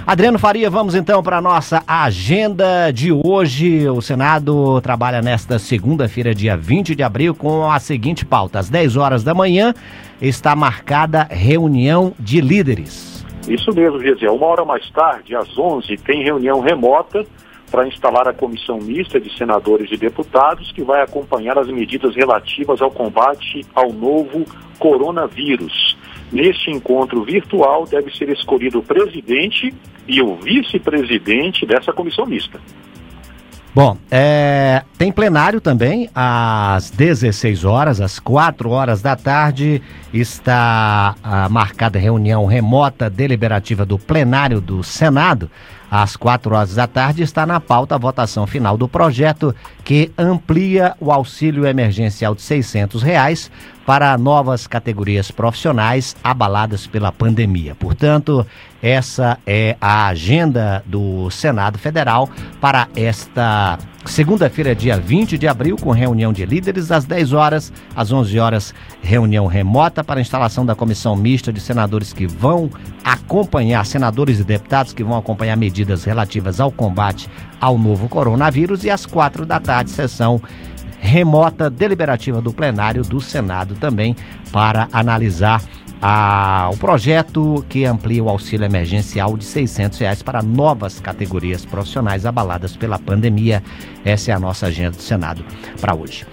Adriano Faria, vamos então para a nossa agenda de hoje. O Senado trabalha nesta segunda-feira, dia 20 de abril, com a seguinte pauta. Às 10 horas da manhã está marcada reunião de líderes. Isso mesmo, Gesiel. 1 hora mais tarde, às 11, tem reunião remota para instalar a comissão mista de senadores e deputados que vai acompanhar as medidas relativas ao combate ao novo coronavírus. Neste encontro virtual deve ser escolhido o presidente e o vice-presidente dessa comissão mista. Bom, tem plenário também às 16 horas, às 4 horas da tarde, está marcada reunião remota deliberativa do plenário do Senado. Às 4 horas da tarde está na pauta a votação final do projeto que amplia o auxílio emergencial de R$600 para novas categorias profissionais abaladas pela pandemia. Portanto, essa é a agenda do Senado Federal para esta segunda-feira, dia 20 de abril, com reunião de líderes às 10 horas, às 11 horas, reunião remota para a instalação da comissão mista de senadores que vão acompanhar, senadores e deputados que vão acompanhar medidas relativas ao combate ao novo coronavírus, e às 4 da tarde, sessão remota deliberativa do plenário do Senado também para analisar o projeto que amplia o auxílio emergencial de R$600 para novas categorias profissionais abaladas pela pandemia. Essa é a nossa agenda do Senado para hoje.